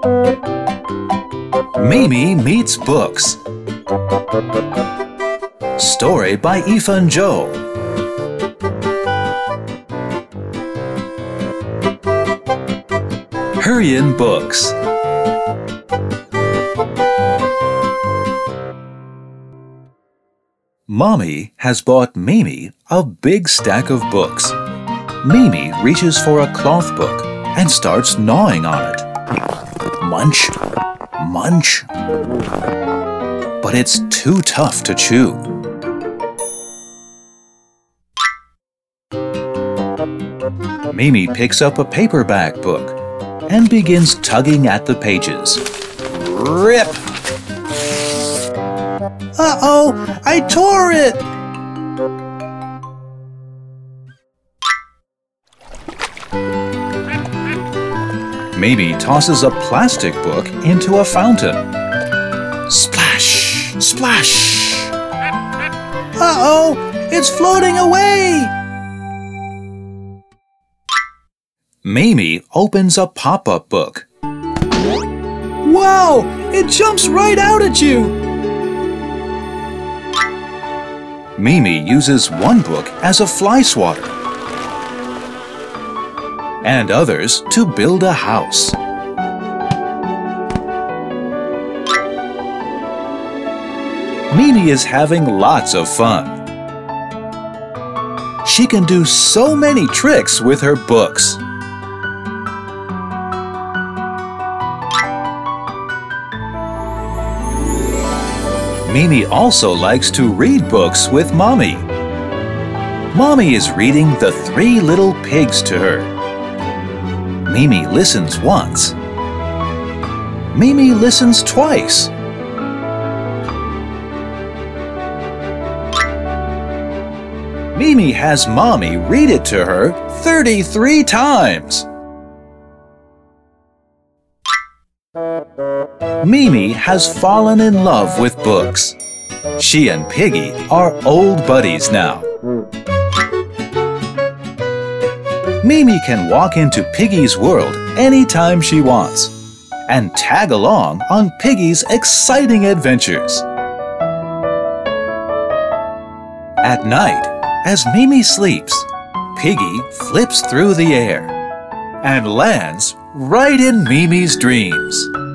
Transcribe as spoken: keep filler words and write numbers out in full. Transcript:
Mimi Meets Books. Story by Ifan Zhou. Hurrian Books. Mommy has bought Mimi a big stack of books. Mimi reaches for a cloth book and starts gnawing on it. Munch, munch. But it's too tough to chew. Mimi picks up a paperback book and begins tugging at the pages. Rip! Uh-oh! I tore it! Mimi tosses a plastic book into a fountain. Splash! Splash! Uh-oh! It's floating away! Mimi opens a pop-up book. Wow! It jumps right out at you! Mimi uses one book as a fly swatter and others to build a house. Mimi is having lots of fun. She can do so many tricks with her books. Mimi also likes to read books with Mommy. Mommy is reading The Three Little Pigs to her. Mimi listens once. Mimi listens twice. Mimi has Mommy read it to her thirty-three times. Mimi has fallen in love with books. She and Piggy are old buddies now. Mimi can walk into Piggy's world anytime she wants and tag along on Piggy's exciting adventures. At night, as Mimi sleeps, Piggy flips through the air and lands right in Mimi's dreams.